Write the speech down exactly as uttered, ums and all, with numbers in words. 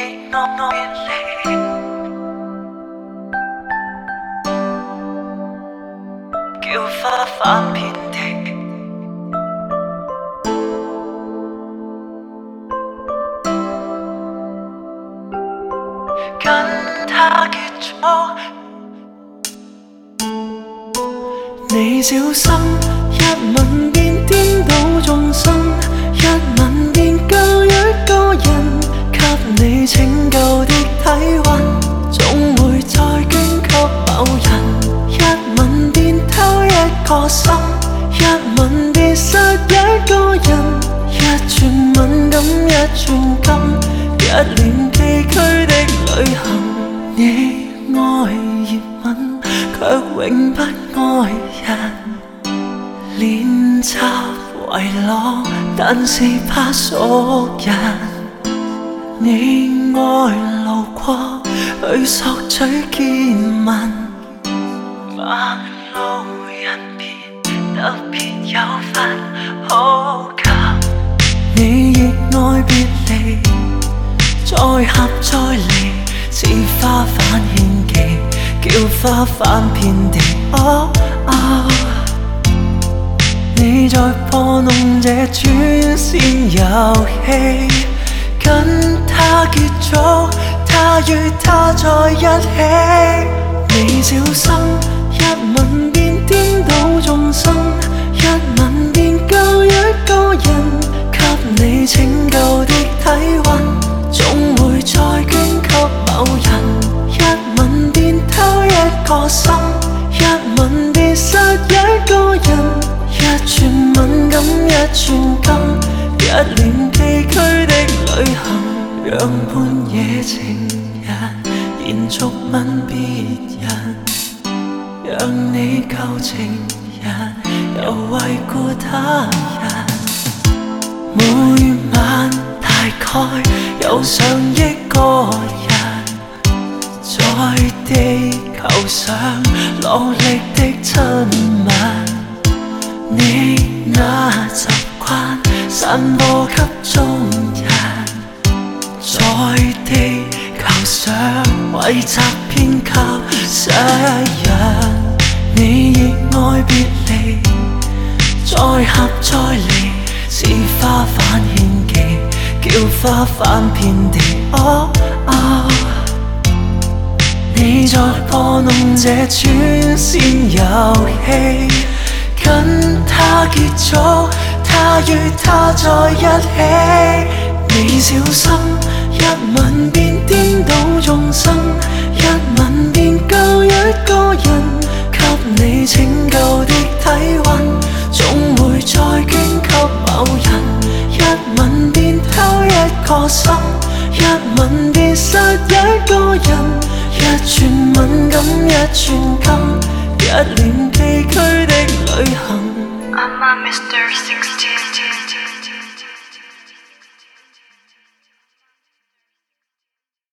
亦愛別離，叫花瓣遍地。跟他結束，你小心，一吻便顛倒眾生，一吻便教育個人，給你拯救的體溫，總會再捐給某人。一吻便偷一個心，一吻便殺一個人，一寸敏感一寸金，一臉崎嶇的旅行。你愛熱吻，卻永不愛人，練習遺落，但是怕熟人。你愛路過，去索取見聞，陌路人便特別有份好感。你亦愛別離，再合再離，似花瓣獻技，叫花瓣遍地。哦哦，你在破弄這轉線遊戲，跟他結束，他與他在一起。你小心，一吻便顛倒眾生，一吻便教育個人，給你拯救的體溫，總會再捐給某人。一吻便偷一個心，一吻便殺一個人，一寸敏感一寸金，一臉崎嶇的旅行。讓半夜情人連續吻別人，讓你舊情人又為顧他人。每晚大概有上億個人，在地球上落力的親吻，你那習慣散播給眾人，在地球上為集編給世人。你亦愛別離，再合再離，似花瓣獻技，叫花瓣遍地。哦哦，你在破弄這轉線遊戲，跟他結束，他與他在一起。你小心，一吻便顛倒眾生，一吻便教育個人，給你拯救的體溫，總會再捐給某人。一吻便偷一個心，一吻便殺一個人，一寸敏感一寸金，一臉崎嶇的旅行。 I'm a Mister Sixteen